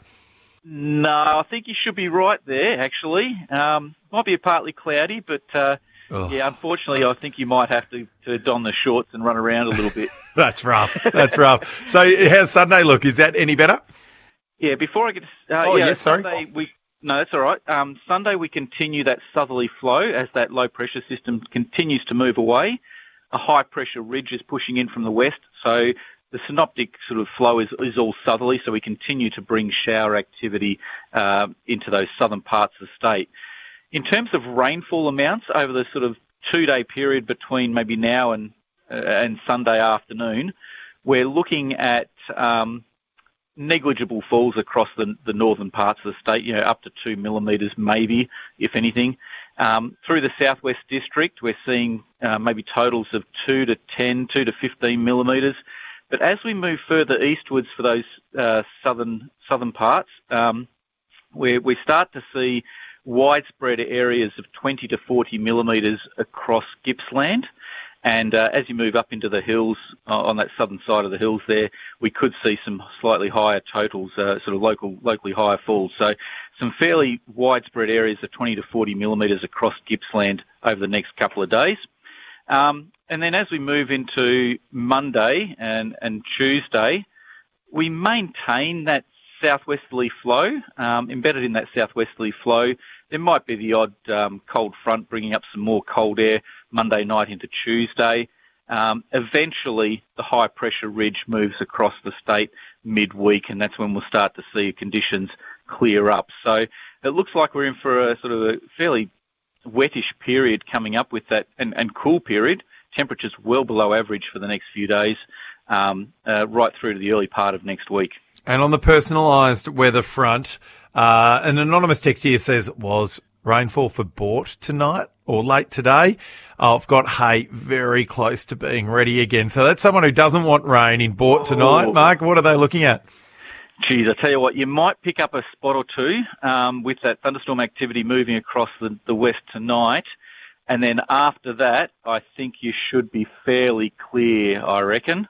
No, I think you should be right there, actually. Um, might be partly cloudy, but uh, oh. yeah, unfortunately, I think you might have to, to don the shorts and run around a little bit. That's rough. That's rough. So how's Sunday look? Is that any better? Yeah, before I get to... Uh, oh, yeah, yes, sorry. Sunday, we, no, that's all right. Um, Sunday, we continue that southerly flow as that low-pressure system continues to move away. A high-pressure ridge is pushing in from the west, so the synoptic sort of flow is, is all southerly, so we continue to bring shower activity uh, into those southern parts of the state. In terms of rainfall amounts over the sort of two-day period between maybe now and uh, and Sunday afternoon, we're looking at um, negligible falls across the, the northern parts of the state, you know, up to two millimetres maybe, if anything. Um, through the southwest district, we're seeing uh, maybe totals of two to ten, two to fifteen millimetres. But as we move further eastwards for those uh, southern southern parts, um, we we start to see widespread areas of twenty to forty millimetres across Gippsland. And uh, as you move up into the hills, uh, on that southern side of the hills there, we could see some slightly higher totals, uh, sort of local, locally higher falls. So some fairly widespread areas of twenty to forty millimetres across Gippsland over the next couple of days. Um, and then as we move into Monday and, and Tuesday, we maintain that southwesterly flow. Um, embedded in that southwesterly flow, there might be the odd um, cold front bringing up some more cold air Monday night into Tuesday. Um, eventually, the high-pressure ridge moves across the state midweek, and that's when we'll start to see conditions clear up. So it looks like we're in for a sort of a fairly wettish period coming up with that, and, and cool period. Temperatures well below average for the next few days, um, uh, right through to the early part of next week. And on the personalised weather front, uh, an anonymous text here says, was rainfall for Boort tonight or late today? Oh, I've got hay very close to being ready again. So that's someone who doesn't want rain in Boort tonight. Oh. Mark, what are they looking at? Geez, I tell you what, you might pick up a spot or two um, with that thunderstorm activity moving across the, the west tonight. And then after that, I think you should be fairly clear, I reckon.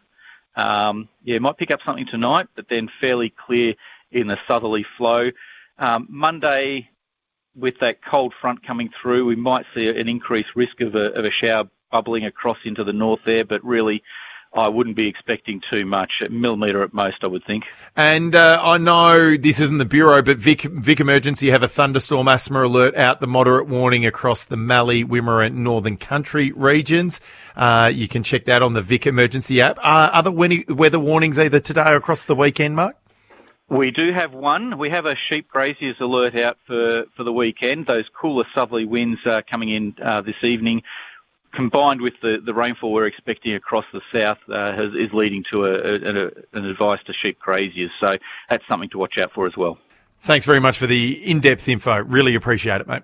Um, yeah, might pick up something tonight, but then fairly clear in the southerly flow. Um, Monday, with that cold front coming through, we might see an increased risk of a, of a shower bubbling across into the north there, but really I wouldn't be expecting too much, a millimetre at most, I would think. And uh, I know this isn't the Bureau, but Vic, Vic Emergency have a thunderstorm asthma alert out, the moderate warning across the Mallee, Wimmera and Northern Country regions. Uh, you can check that on the Vic Emergency app. Uh, other weather warnings either today or across the weekend, Mark? We do have one. We have a sheep graziers alert out for, for the weekend. Those cooler southerly winds uh, coming in uh, this evening, combined with the, the rainfall we're expecting across the south, uh, has, is leading to a, a, a, an advice to sheep graziers. So that's something to watch out for as well. Thanks very much for the in-depth info. Really appreciate it, mate.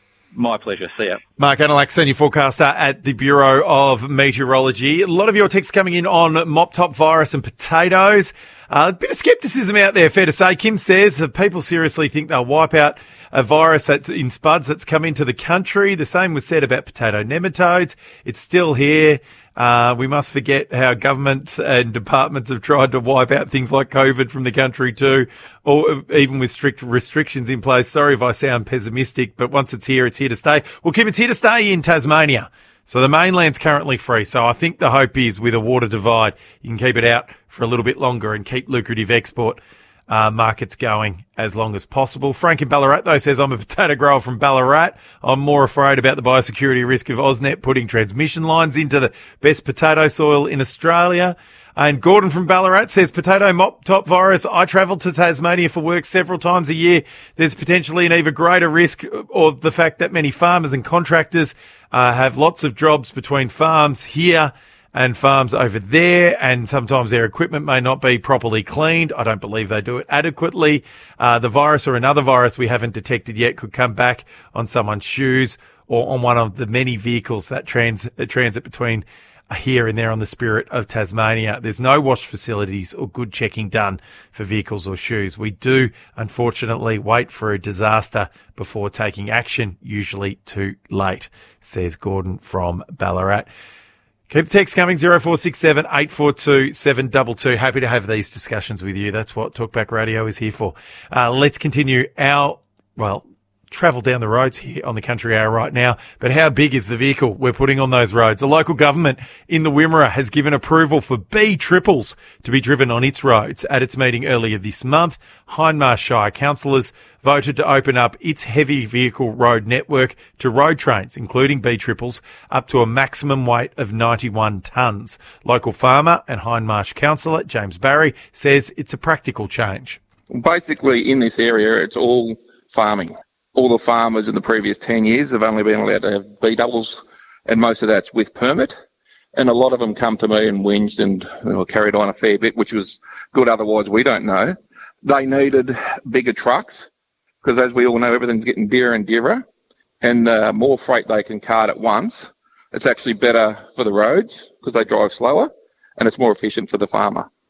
My pleasure. See ya. Mark Anilak, Senior Forecaster at the Bureau of Meteorology. A lot of your texts coming in on mop top virus and potatoes. Uh, a bit of scepticism out there, fair to say. Kim says that people seriously think they'll wipe out a virus that's in spuds that's come into the country. The same was said about potato nematodes. It's still here. Uh, we must forget how governments and departments have tried to wipe out things like COVID from the country too, or even with strict restrictions in place. Sorry if I sound pessimistic, but once it's here, it's here to stay. Well, Kim, it's here to stay in Tasmania. So the mainland's currently free. So I think the hope is with a water divide, you can keep it out for a little bit longer and keep lucrative export Uh, markets going as long as possible. Frank in Ballarat, though, says, I'm a potato grower from Ballarat. I'm more afraid about the biosecurity risk of AusNet putting transmission lines into the best potato soil in Australia. And Gordon from Ballarat says, potato mop top virus. I travel to Tasmania for work several times a year. There's potentially an even greater risk, or the fact that many farmers and contractors uh, have lots of jobs between farms here and farms over there, and sometimes their equipment may not be properly cleaned. I don't believe they do it adequately. Uh, the virus or another virus we haven't detected yet could come back on someone's shoes or on one of the many vehicles that trans, that transit between here and there on the Spirit of Tasmania. There's no wash facilities or good checking done for vehicles or shoes. We do, unfortunately, wait for a disaster before taking action, usually too late, says Gordon from Ballarat. Keep the text coming, zero four six seven, eight four two, seven two two. Happy to have these discussions with you. That's what Talkback Radio is here for. Uh, let's continue our, well, travel down the roads here on the Country Hour right now. But how big is the vehicle we're putting on those roads? The local government in the Wimmera has given approval for B triples to be driven on its roads. At its meeting earlier this month, Hindmarsh Shire councillors voted to open up its heavy vehicle road network to road trains, including B triples, up to a maximum weight of ninety-one tonnes. Local farmer and Hindmarsh councillor James Barry says it's a practical change. Basically, in this area, it's all farming. All the farmers in the previous ten years have only been allowed to have B doubles, and most of that's with permit. And a lot of them come to me and whinged and well, carried on a fair bit, which was good. Otherwise, we don't know. They needed bigger trucks because, as we all know, everything's getting dearer and dearer. And the uh, more freight they can cart at once, it's actually better for the roads because they drive slower, and it's more efficient for the farmer.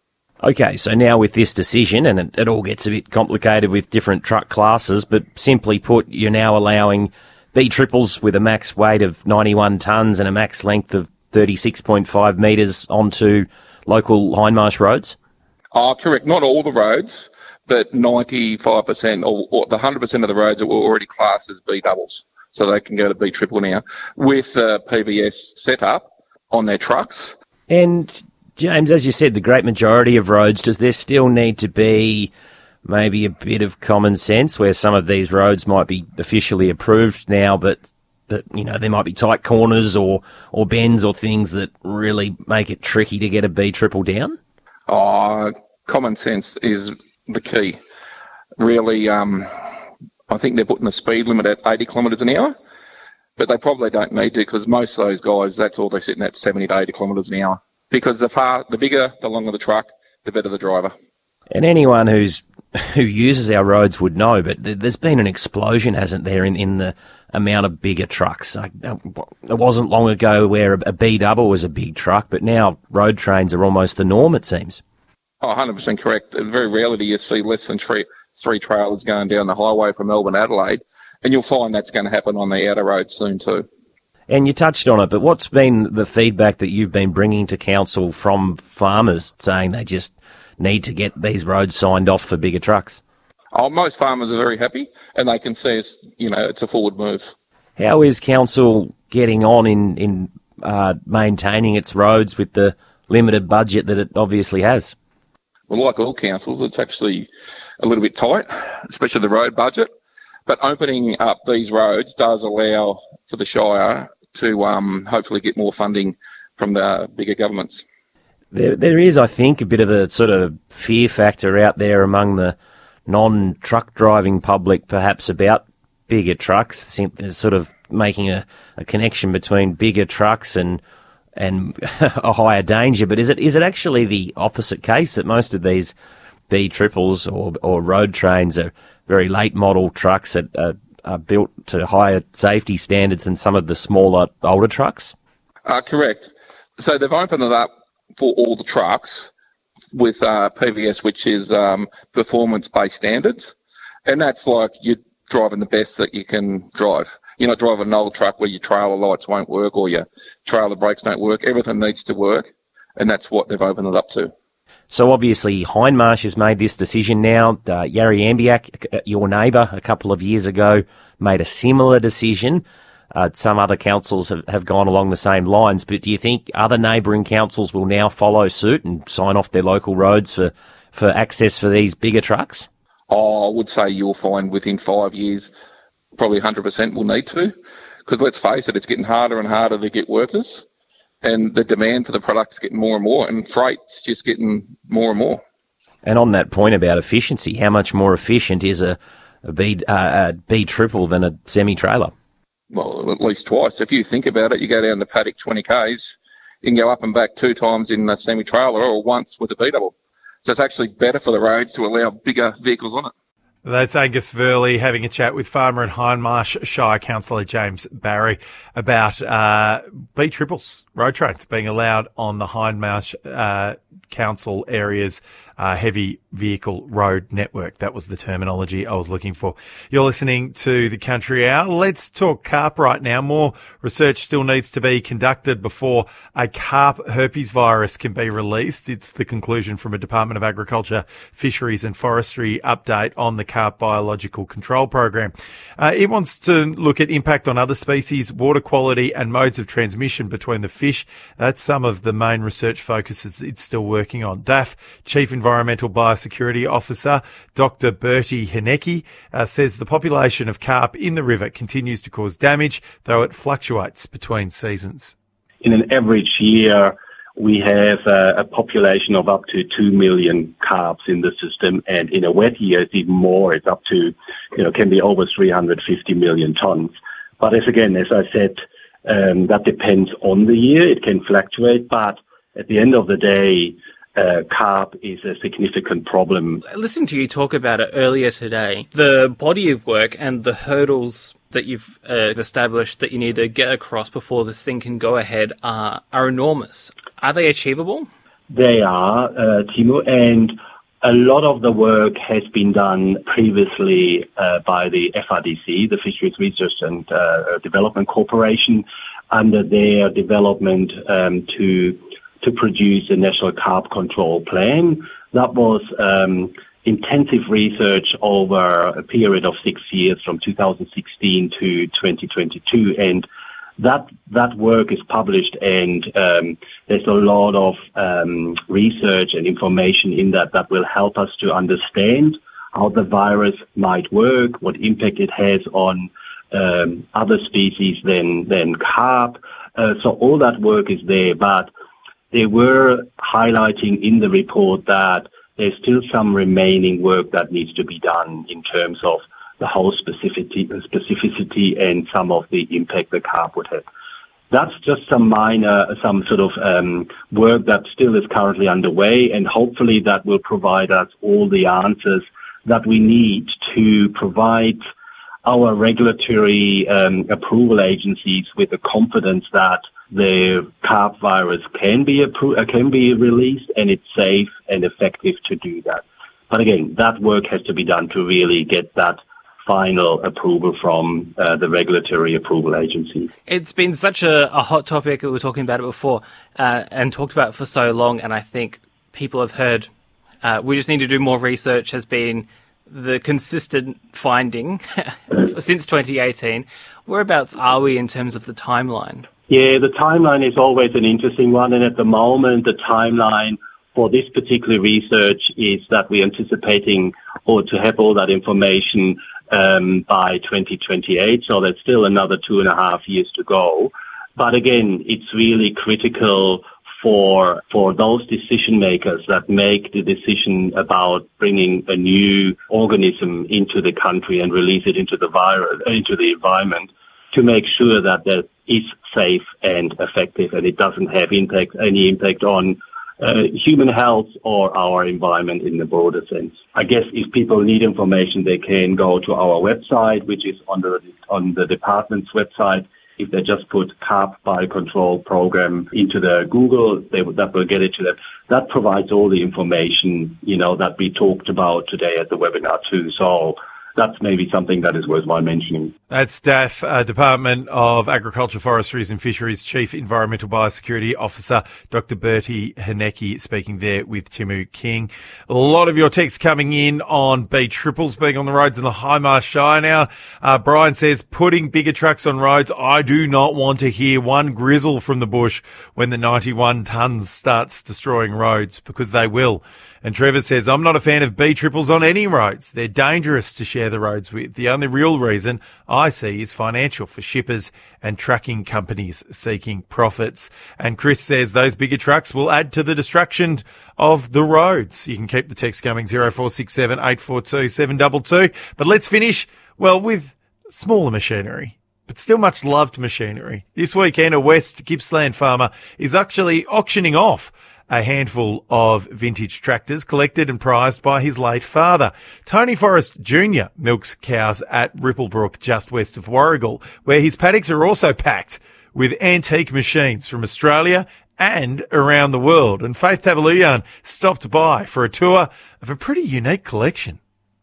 Okay, so now with this decision, and it, it all gets a bit complicated with different truck classes, but simply put, you're now allowing B triples with a max weight of ninety-one tonnes and a max length of thirty-six point five metres onto local Hindmarsh roads? Oh, correct. Not all the roads, but ninety-five percent or, or the one hundred percent of the roads that were already classed as B doubles. So they can go to B triple now with a P V S setup on their trucks. And James, as you said, the great majority of roads, does there still need to be maybe a bit of common sense where some of these roads might be officially approved now, but that, you know, there might be tight corners or, or bends or things that really make it tricky to get a B triple down? Oh, common sense is the key. Really, um, I think they're putting the speed limit at eighty kilometres an hour, but they probably don't need to because most of those guys, that's all they're sitting at, seventy to eighty kilometres an hour. Because the far, the bigger, the longer the truck, the better the driver. And anyone who's who uses our roads would know, but there's been an explosion, hasn't there, in, in the amount of bigger trucks. It wasn't long ago where a B double was a big truck, but now road trains are almost the norm, it seems. Oh, one hundred percent correct. Very rarely do you see less than three, three trailers going down the highway from Melbourne, Adelaide, and you'll find that's going to happen on the outer roads soon too. And you touched on it, but what's been the feedback that you've been bringing to council from farmers saying they just need to get these roads signed off for bigger trucks? Oh, most farmers are very happy, and they can see it's, you know, it's a forward move. How is council getting on in, in uh, maintaining its roads with the limited budget that it obviously has? Well, like all councils, it's actually a little bit tight, especially the road budget. But opening up these roads does allow for the Shire to um, hopefully get more funding from the bigger governments. There, there is, I think, a bit of a sort of fear factor out there among the non-truck driving public, perhaps, about bigger trucks. I think there's sort of making a, a connection between bigger trucks and and a higher danger. But is it is it actually the opposite case, that most of these B triples or, or road trains are very late model trucks that are, are built to higher safety standards than some of the smaller, older trucks? Uh, correct. So they've opened it up for all the trucks with uh, P V S, which is um, performance-based standards. And that's like you're driving the best that you can drive. You're not driving an old truck where your trailer lights won't work or your trailer brakes don't work. Everything needs to work, and that's what they've opened it up to. So obviously Hindmarsh has made this decision now. Uh, Yarry Ambiac, your neighbour, a couple of years ago, made a similar decision. Uh, some other councils have, have gone along the same lines, but do you think other neighbouring councils will now follow suit and sign off their local roads for, for access for these bigger trucks? Oh, I would say you'll find within five years, probably one hundred percent will need to, because let's face it, it's getting harder and harder to get workers, and the demand for the product's getting more and more, and freight's just getting more and more. And on that point about efficiency, how much more efficient is a, a, B, uh, a B triple than a semi-trailer? Well, at least twice. If you think about it, you go down the paddock twenty kays, you can go up and back two times in a semi-trailer or once with a B double. So it's actually better for the roads to allow bigger vehicles on it. That's Angus Verley having a chat with farmer and Hindmarsh Shire Councillor James Barry about uh, B triples, road trains being allowed on the Hindmarsh uh, Council areas uh, heavy vehicle road network. That was the terminology I was looking for. You're listening to the Country Hour. Let's talk carp right now. More research still needs to be conducted before a carp herpes virus can be released. It's the conclusion from a Department of Agriculture, Fisheries and Forestry update on the Carp Biological Control Program. Uh, it wants to look at impact on other species, water quality and modes of transmission between the fish. That's some of the main research focuses it's still working on. D A F Chief Environmental Biosecurity Officer Doctor Bertie Hanecki uh, says the population of carp in the river continues to cause damage, though it fluctuates between seasons. In an average year, we have a, a population of up to two million carps in the system, and in a wet year, it's even more. It's up to, you know, can be over three hundred fifty million tons. But as again, as I said, um, that depends on the year. It can fluctuate, but at the end of the day, uh, carp is a significant problem. Listening to you talk about it earlier today, the body of work and the hurdles that you've uh, established that you need to get across before this thing can go ahead are, are enormous. Are they achievable? They are, uh, Timo, and a lot of the work has been done previously uh, by the F R D C, the Fisheries Research and uh, Development Corporation, under their development um, to to produce a national carp control plan. That was um, intensive research over a period of six years, from two thousand sixteen to twenty twenty-two, and that that work is published, and um, there's a lot of um, research and information in that that will help us to understand how the virus might work, what impact it has on um, other species than than carp. Uh, so all that work is there, but they were highlighting in the report that there's still some remaining work that needs to be done in terms of the whole specificity, specificity and some of the impact the carp would have. That's just some minor, some sort of um, work that still is currently underway, and hopefully that will provide us all the answers that we need to provide our regulatory um, approval agencies with the confidence that the carp virus can be appro- uh, can be released, and it's safe and effective to do that. But again, that work has to be done to really get that final approval from uh, the regulatory approval agencies. It's been such a, a hot topic. We were talking about it before uh, and talked about it for so long, and I think people have heard uh, we just need to do more research has been the consistent finding since twenty eighteen. Whereabouts are we in terms of the timeline? Yeah, the timeline is always an interesting one, and at the moment the timeline for this particular research is that we're anticipating or to have all that information um, by twenty twenty-eight, so there's still another two and a half years to go. But again, it's really critical for for those decision makers that make the decision about bringing a new organism into the country and release it into the virus, into the environment, to make sure that that is safe and effective, and it doesn't have impact any impact on uh, human health or our environment in the broader sense. I guess if people need information, they can go to our website, which is on the on the department's website. If they just put carp biocontrol program into the Google, they would, that will get it to them. That provides all the information, you know, that we talked about today at the webinar too. So that's maybe something that is worthwhile mentioning. That's D A F, uh, Department of Agriculture, Forestries and Fisheries Chief Environmental Biosecurity Officer, Doctor Bertie Hanecki, speaking there with Timu King. A lot of your texts coming in on B triples being on the roads in the High Marsh Shire now. Uh, Brian says, putting bigger trucks on roads, I do not want to hear one grizzle from the bush when the ninety-one tonnes starts destroying roads, because they will. And Trevor says, I'm not a fan of B triples on any roads. They're dangerous to share the roads with. The only real reason I see is financial for shippers and trucking companies seeking profits. And Chris says those bigger trucks will add to the destruction of the roads. You can keep the text coming, zero four six seven, eight four two, seven two two. But let's finish, well, with smaller machinery, but still much loved machinery. This weekend, a West Gippsland farmer is actually auctioning off a handful of vintage tractors collected and prized by his late father. Tony Forrest Junior milks cows at Ripplebrook, just west of Warragul, where his paddocks are also packed with antique machines from Australia and around the world. And Faith Tavaluyan stopped by for a tour of a pretty unique collection.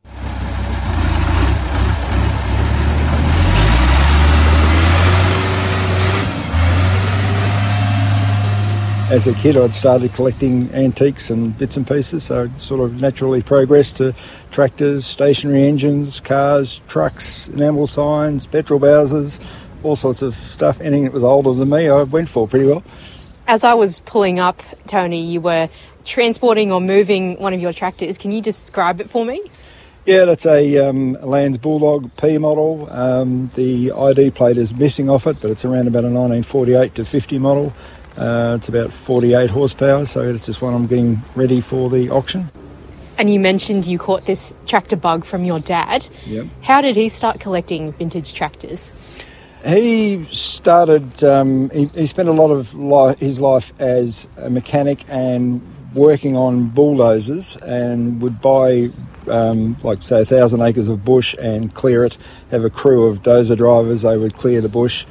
As a kid, I'd started collecting antiques and bits and pieces, so I sort of naturally progressed to tractors, stationary engines, cars, trucks, enamel signs, petrol bowsers, all sorts of stuff. Anything that was older than me, I went for pretty well. As I was pulling up, Tony, you were transporting or moving one of your tractors. Can you describe it for me? Yeah, that's a um, Lands Bulldog P model. Um, the I D plate is missing off it, but it's around about a nineteen forty-eight to fifty model. Uh, it's about forty-eight horsepower, so it's just one I'm getting ready for the auction. And you mentioned you caught this tractor bug from your dad. Yep. How did he start collecting vintage tractors? He started, um, he, he spent a lot of li- his life as a mechanic and working on bulldozers, and would buy, um, like say, a thousand acres of bush and clear it, have a crew of dozer drivers, they would clear the bush,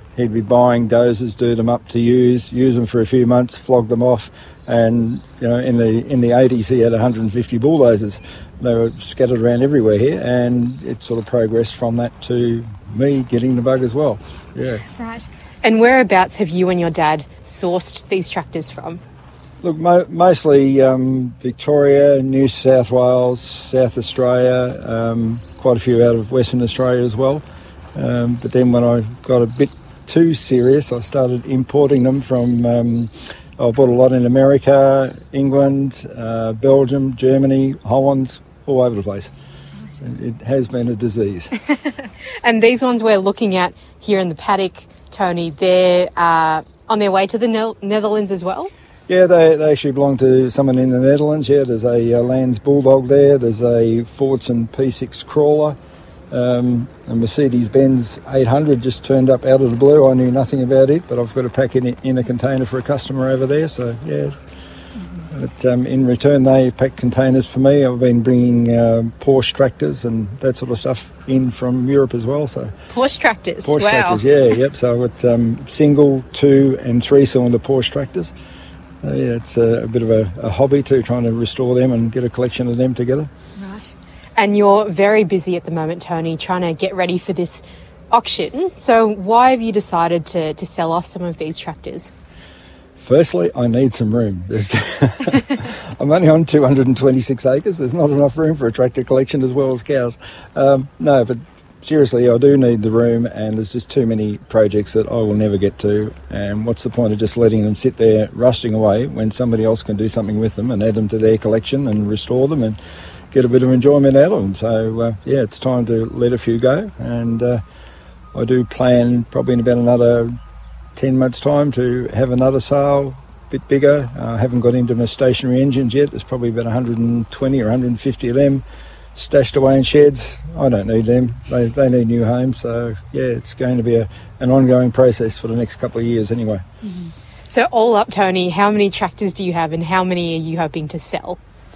he'd be buying dozers, do them up to use, use them for a few months, flog them off, and you know, in the in the eighties he had one hundred fifty bulldozers. They were scattered around everywhere here, and it sort of progressed from that to me getting the bug as well. Yeah. Right. And whereabouts have you and your dad sourced these tractors from? Look, mo- mostly um, Victoria, New South Wales, South Australia, um, quite a few out of Western Australia as well. Um, but then when I got a bit too serious, I started importing them from... Um, I bought a lot in America, England, uh, Belgium, Germany, Holland, all over the place. It has been a disease. And these ones we're looking at here in the paddock, Tony, they're uh, on their way to the ne- Netherlands as well? Yeah, they, they actually belong to someone in the Netherlands. Yeah, there's a uh, Lands Bulldog there. There's a Fordson P six Crawler. Um, a Mercedes-Benz eight hundred just turned up out of the blue. I knew nothing about it, but I've got to pack it in, in a container for a customer over there. So, yeah. But um, in return, they pack containers for me. I've been bringing uh, Porsche tractors and that sort of stuff in from Europe as well. So Porsche tractors? Porsche wow. tractors, yeah, yep. So I've got um, single, two and three-cylinder Porsche tractors. Uh, yeah, it's a, a bit of a, a hobby too, trying to restore them and get a collection of them together. Right. And you're very busy at the moment, Tony, trying to get ready for this auction. So why have you decided to, to sell off some of these tractors? Firstly, I need some room. There's I'm only on two hundred twenty-six acres. There's not enough room for a tractor collection as well as cows. Um, no, but seriously, I do need the room, and there's just too many projects that I will never get to. And what's the point of just letting them sit there rusting away when somebody else can do something with them and add them to their collection and restore them and get a bit of enjoyment out of them? So, uh, yeah, it's time to let a few go. And uh, I do plan probably in about another ten months' time to have another sale, a bit bigger. I uh, haven't got into my stationary engines yet. There's probably about one hundred twenty or one hundred fifty of them stashed away in sheds. I don't need them. They they need new homes. So, yeah, it's going to be a, an ongoing process for the next couple of years anyway. Mm-hmm. So all up, Tony, how many tractors do you have and how many are you hoping to sell?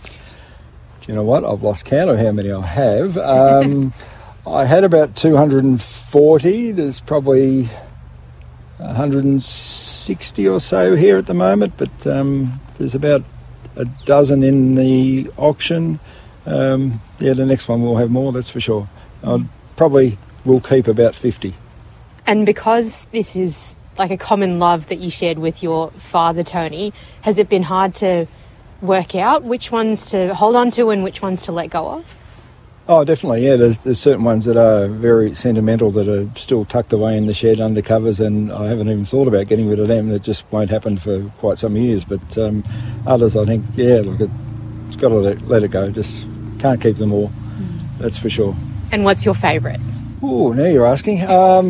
Do you know what? I've lost count of how many I have. Um, I had about two hundred forty. There's probably one hundred sixty or so here at the moment, but um, there's about a dozen in the auction. Um, yeah, the next one will have more, that's for sure. I probably will keep about fifty. And because this is like a common love that you shared with your father, Tony, has it been hard to work out which ones to hold on to and which ones to let go of? Oh, definitely, yeah. There's, there's certain ones that are very sentimental that are still tucked away in the shed under covers, and I haven't even thought about getting rid of them. It just won't happen for quite some years. But um, others, I think, yeah, look, it's got to let, let it go. Just can't keep them all, mm. That's for sure. And what's your favourite? Oh, now you're asking. Um,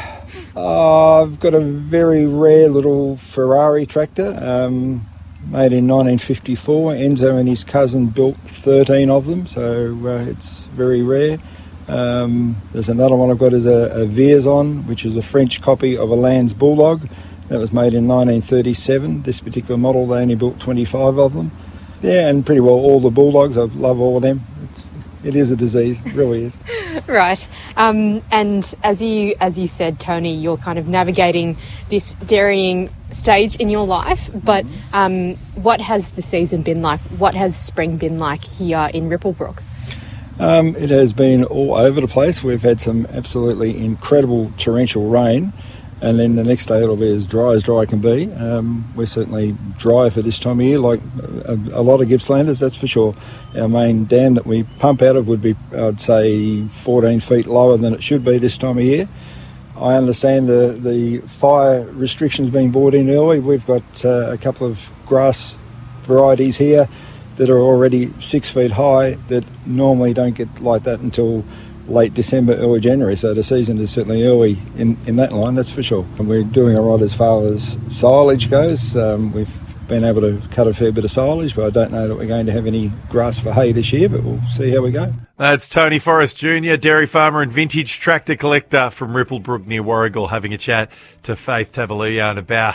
uh, I've got a very rare little Ferrari tractor. Um, Made in nineteen fifty-four. Enzo and his cousin built thirteen of them, so uh, it's very rare. Um, there's another one I've got is a, a Vierzon, which is a French copy of a Lands Bulldog. That was made in nineteen thirty-seven. This particular model, they only built twenty-five of them. Yeah, and pretty well all the Bulldogs. I love all of them. It's, it is a disease, it really is. Right. Um, and as you as you said, Tony, you're kind of navigating this dairying stage in your life, but um, what has the season been like? What has spring been like here in Ripplebrook? Um, it has been all over the place. We've had some absolutely incredible torrential rain, and then the next day it'll be as dry as dry can be. Um, we're certainly dry for this time of year, like a, a lot of Gippslanders, that's for sure. Our main dam that we pump out of would be, I'd say, fourteen feet lower than it should be this time of year. I understand the, the fire restrictions being brought in early. We've got uh, a couple of grass varieties here that are already six feet high that normally don't get like that until late December, early January. So the season is certainly early in, in that line, that's for sure. And we're doing all right as far as silage goes. Um, we've been able to cut a fair bit of silage, but I don't know that we're going to have any grass for hay this year, but we'll see how we go. That's Tony Forrest Junior, dairy farmer and vintage tractor collector from Ripplebrook near Warragul, having a chat to Faith Tavalian about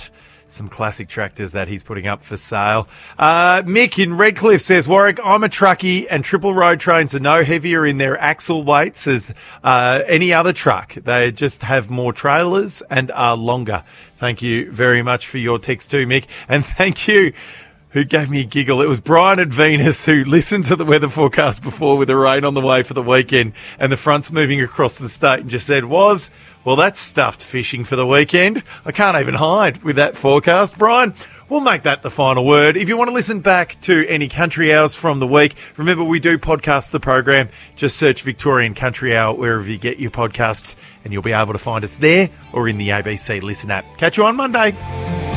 some classic tractors that he's putting up for sale. Uh, Mick in Redcliffe says, Warwick, I'm a truckie and triple road trains are no heavier in their axle weights as uh, any other truck. They just have more trailers and are longer. Thank you very much for your text too, Mick. And thank you, who gave me a giggle. It was Brian at Venus who listened to the weather forecast before with the rain on the way for the weekend and the fronts moving across the state and just said, was, well, that's stuffed fishing for the weekend. I can't even hide with that forecast. Brian, we'll make that the final word. If you want to listen back to any Country Hours from the week, remember we do podcast the program. Just search Victorian Country Hour wherever you get your podcasts and you'll be able to find us there or in the A B C Listen app. Catch you on Monday.